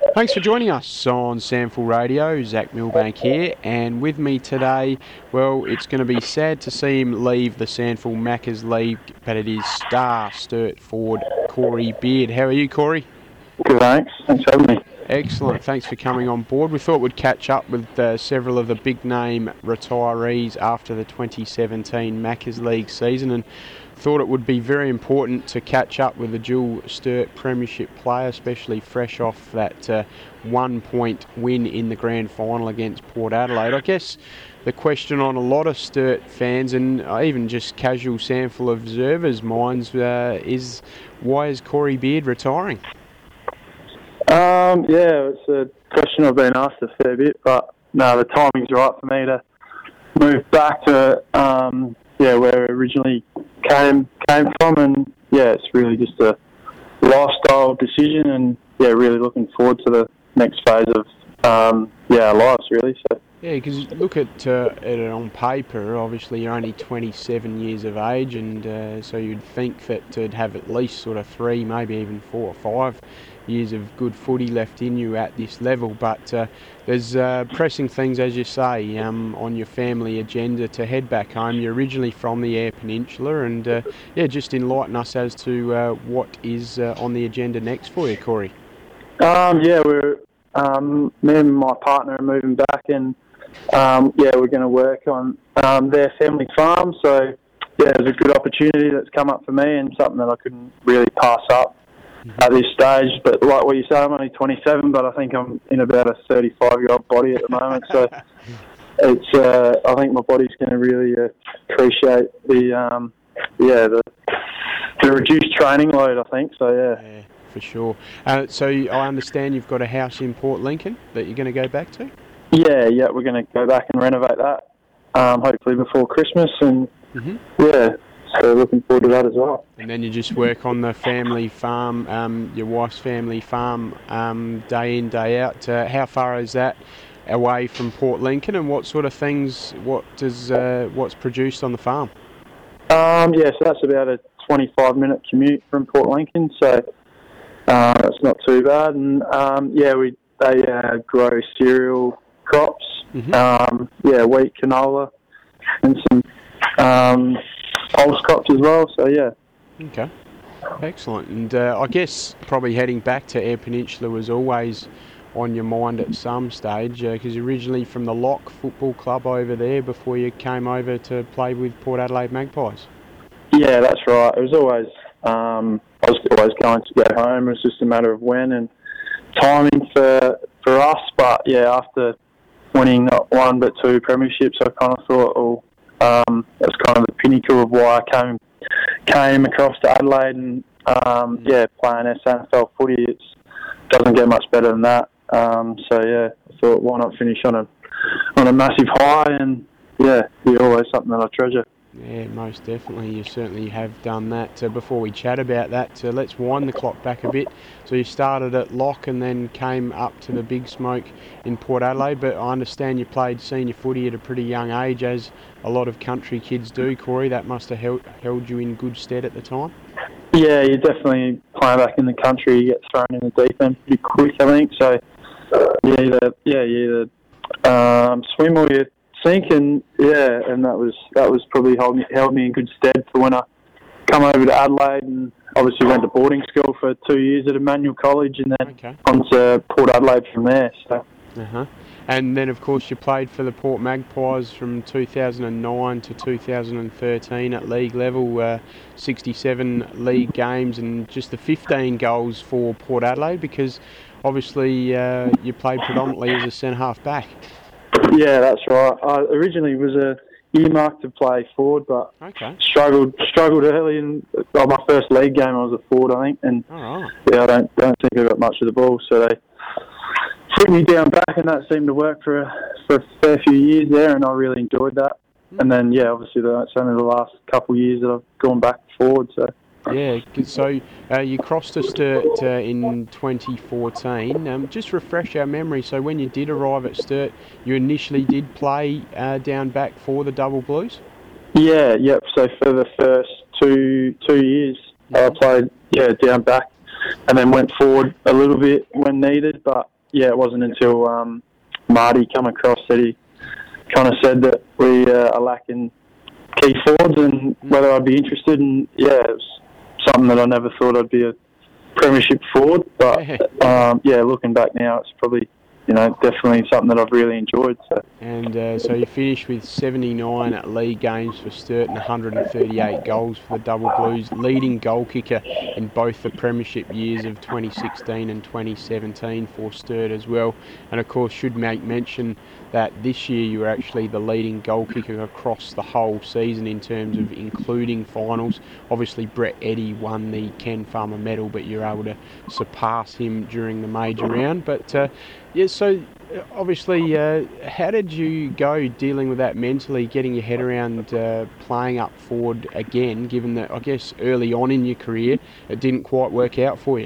Thanks for joining us on Samful Radio. Zach Milbank here, and with me today, well, it's going to be sad to see him leave the Sandful Maccas League, but it is star Sturt forward Corey Beard. How are you, Corey? Good, thanks. Thanks for having me. Excellent. Thanks for coming on board. We thought we'd catch up with several of the big-name retirees after the 2017 Maccas League season, and thought it would be very important to catch up with a dual Sturt Premiership player, especially fresh off that 1-point win in the grand final against Port Adelaide. I guess the question on a lot of Sturt fans and even just casual Samful observers' minds is, why is Corey Beard retiring? Yeah, it's a question I've been asked a fair bit, but no, the timing's right for me to move back to where I originally came from, and yeah, it's really just a lifestyle decision, and yeah, really looking forward to the next phase of our lives, really. So. Yeah, because look at it on paper, obviously you're only 27 years of age, and so you'd think that to have at least sort of 3, maybe even 4 or 5 years of good footy left in you at this level, but there's pressing things, as you say, on your family agenda to head back home. You're originally from the Eyre Peninsula, and just enlighten us as to what is on the agenda next for you, Corey. We're me and my partner are moving back, and we're going to work on their family farm. So yeah, it's a good opportunity that's come up for me, and something that I couldn't really pass up at this stage. But like what you say, I'm only 27, but I think I'm in about a 35-year-old body at the moment. So it's I think my body's going to really appreciate the reduced training load, I think. So yeah. For sure. So I understand you've got a house in Port Lincoln that you're going to go back to? Yeah, we're going to go back and renovate that, hopefully before Christmas, and so looking forward to that as well. And then you just work on the family farm, your wife's family farm, day in, day out. How far is that away from Port Lincoln, and what sort of things, what's produced on the farm? So that's about a 25-minute commute from Port Lincoln, so that's not too bad. And they grow cereal crops, wheat, canola, and some pulse crops as well. So yeah. Okay, excellent. And I guess probably heading back to Eyre Peninsula was always on your mind at some stage, because you're originally from the Lock Football Club over there before you came over to play with Port Adelaide Magpies. Yeah, that's right. It was always I was always going to go home. It was just a matter of when and timing for us. But yeah, after winning not 1 but 2 premierships, I kind of thought, that's kind of the pinnacle of why I came across to Adelaide, and playing SANFL footy, it doesn't get much better than that. I thought, why not finish on a massive high, and be always something that I treasure. Yeah, most definitely. You certainly have done that. Before we chat about that, let's wind the clock back a bit. So you started at Lock and then came up to the Big Smoke in Port Adelaide, but I understand you played senior footy at a pretty young age, as a lot of country kids do, Corey. That must have held you in good stead at the time? Yeah, you definitely playing back in the country, you get thrown in the deep end pretty quick, I think. So you either swim or you sink, and that was probably held me in good stead for when I come over to Adelaide, and obviously went to boarding school for 2 years at Emmanuel College, and then on to Port Adelaide from there. So. And then, of course, you played for the Port Magpies from 2009 to 2013 at league level, 67 league games and just the 15 goals for Port Adelaide, because obviously you played predominantly as a centre-half back. Yeah, that's right. I originally was earmarked to play forward, but struggled early. In my first league game, I was a forward, I think, and I don't think I got much of the ball, so they put me down back, and that seemed to work for a fair few years there, and I really enjoyed that. And then, obviously that's only the last couple of years that I've gone back forward. So. Yeah, so you crossed to Sturt in 2014. Just refresh our memory. So when you did arrive at Sturt, you initially did play down back for the Double Blues? Yeah, yep. So for the first two years, I played down back, and then went forward a little bit when needed. But it wasn't until Marty come across that he kind of said that we are lacking key forwards and whether I'd be interested. And yeah, it was something that I never thought I'd be a premiership forward. But looking back now, it's probably definitely something that I've really enjoyed. So. And so you finished with 79 league games for Sturt and 138 goals for the Double Blues, leading goal kicker in both the premiership years of 2016 and 2017 for Sturt as well. And of course, should make mention that this year you were actually the leading goal kicker across the whole season in terms of including finals. Obviously, Brett Eddy won the Ken Farmer medal, but you're able to surpass him during the major round. But so obviously, how did you go dealing with that mentally, getting your head around playing up forward again, given that I guess early on in your career it didn't quite work out for you?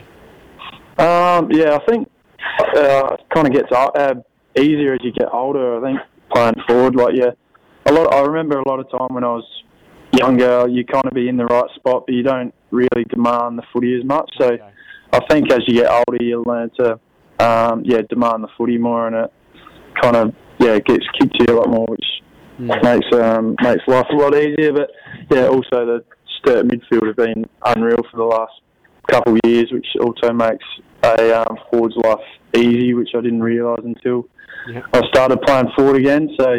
I think it kind of gets easier as you get older. I think playing forward, I remember a lot of time when I was younger, you kind of be in the right spot, but you don't really demand the footy as much. So I think as you get older, you learn to demand the footy more, and it kind of gets kicked to you a lot more, which makes life a lot easier. But also the Sturt midfield have been unreal for the last couple of years, which also makes a forward's life easy, which I didn't realise until I started playing forward again. So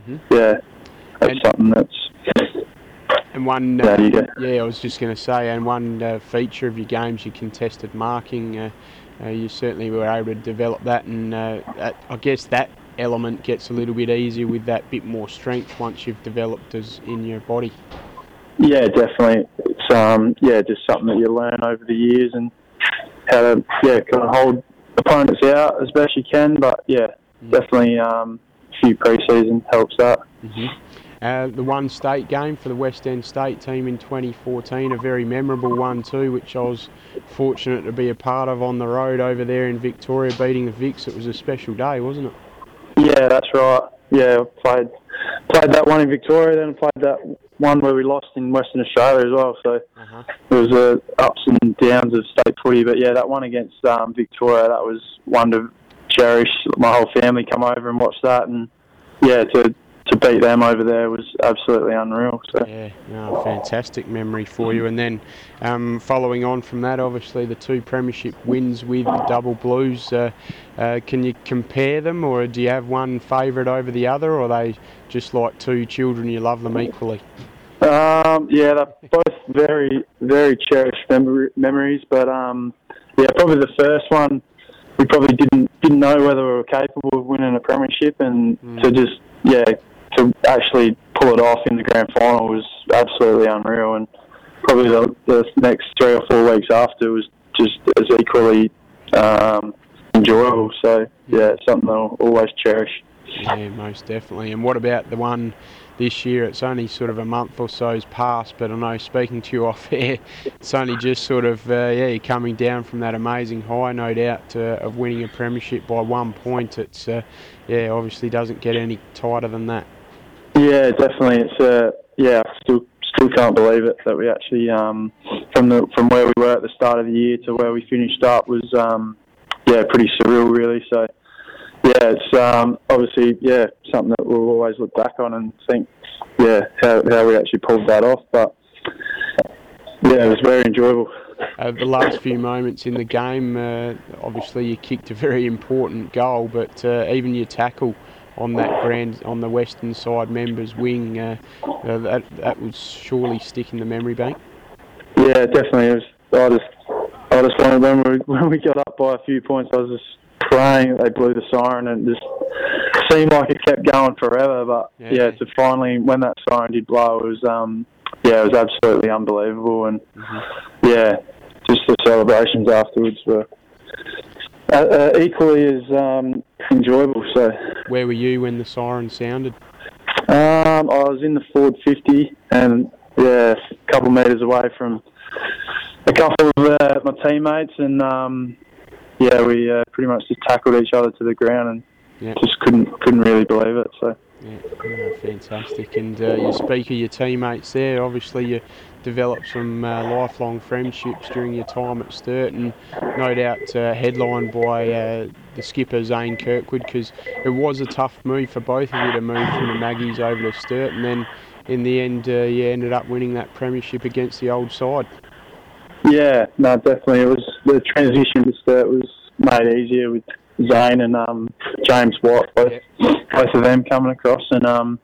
that's something that's. And one, I was just going to say, and one feature of your games, your contested marking. You certainly were able to develop that, and I guess that element gets a little bit easier with that bit more strength once you've developed as in your body. Yeah, definitely. It's just something that you learn over the years and how to kind of hold opponents out as best you can. But definitely a few pre-season helps that. The one state game for the West End State team in 2014, a very memorable one too, which I was fortunate to be a part of on the road over there in Victoria, beating the Vics. It was a special day, wasn't it? Yeah, that's right. Yeah, played that one in Victoria, then played that one where we lost in Western Australia as well. So it was ups and downs of state footy. But that one against Victoria, that was one to cherish. My whole family come over and watch that, and to beat them over there was absolutely unreal. So. Fantastic memory for you. And then following on from that, obviously the two premiership wins with the Double Blues. Can you compare them, or do you have one favourite over the other, or are they just like two children, you love them equally? They're both very, very cherished memories. But probably the first one, we probably didn't know whether we were capable of winning a premiership, and to actually pull it off in the grand final was absolutely unreal. And probably the next 3 or 4 weeks after was just as equally enjoyable. So it's something I'll always cherish. Yeah, most definitely. And what about the one this year? It's only sort of a month or so's passed, but I know, speaking to you off air, it's only just sort of you're coming down from that amazing high, no doubt, of winning a premiership by 1 point. It's obviously doesn't get any tighter than that. Yeah, definitely. It's I still can't believe it that we actually from where we were at the start of the year to where we finished up was pretty surreal, really. So it's obviously something that we'll always look back on and think how we actually pulled that off. But it was very enjoyable. The last few moments in the game, obviously you kicked a very important goal, but even your tackle on the western side members wing, that would surely stick in the memory bank. Yeah, definitely. It was. I just wanted, when we got up by a few points, I was just praying that they blew the siren, and it just seemed like it kept going forever. But to finally, when that siren did blow, it was it was absolutely unbelievable. And just the celebrations afterwards were equally as enjoyable. So, where were you when the siren sounded? I was in the forward 50, and a couple of metres away from a couple of my teammates, and we pretty much just tackled each other to the ground, and just couldn't really believe it. So. Fantastic. And you speak of your teammates there. Obviously, you developed some lifelong friendships during your time at Sturt, and no doubt headlined by the skipper Zane Kirkwood, because it was a tough move for both of you to move from the Maggies over to Sturt, and then in the end you ended up winning that premiership against the old side. Yeah, no, definitely. It was the transition to Sturt was made easier with Zane and James Watt, both of them coming across, and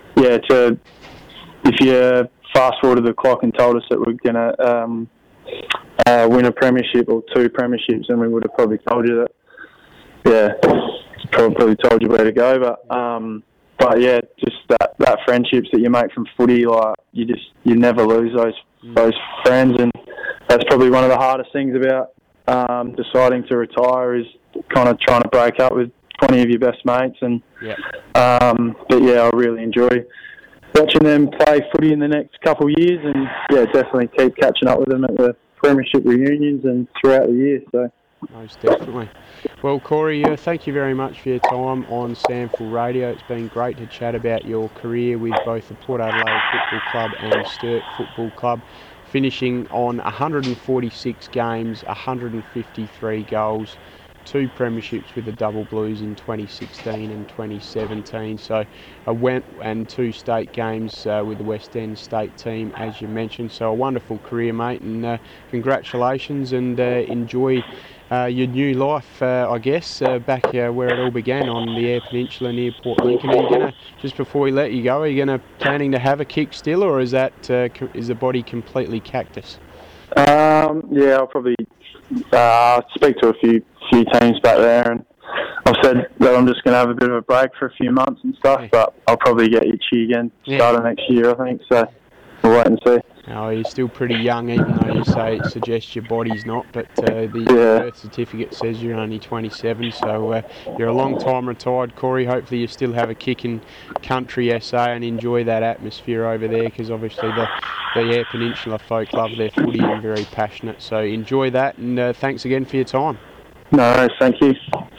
if you fast forward the clock and told us that we're going to win a premiership or 2 premierships, then we would have probably told you that. Probably told you where to go. But yeah, just that friendships that you make from footy, like you never lose those friends, and that's probably one of the hardest things about deciding to retire is kind of trying to break up with 20 of your best mates. And but yeah, I really enjoy watching them play footy in the next couple of years, and yeah, definitely keep catching up with them at the premiership reunions and throughout the year. So most definitely. Well, Corey, thank you very much for your time on SANFL Radio. It's been great to chat about your career with both the Port Adelaide Football Club and Sturt Football Club, finishing on 146 games, 153 goals, 2 premierships with the Double Blues in 2016 and 2017. So I went and 2 state games with the West End state team, as you mentioned. So a wonderful career, mate, and congratulations, and enjoy your new life, I guess, back where it all began on the Eyre Peninsula near Port Lincoln. Are you going to, just before we let you go, are you planning to have a kick still, or is that is the body completely cactus? Yeah, I'll probably speak to a few teams back there, and I've said that I'm just going to have a bit of a break for a few months and stuff, but I'll probably get itchy again starting next year, I think, so we'll wait and see. Oh, you're still pretty young, even though you suggest your body's not, but the birth certificate says you're only 27, so you're a long time retired, Corey. Hopefully you still have a kick in country SA and enjoy that atmosphere over there, because obviously the Eyre Peninsula folk love their footy and very passionate, so enjoy that, and thanks again for your time. No, thank you.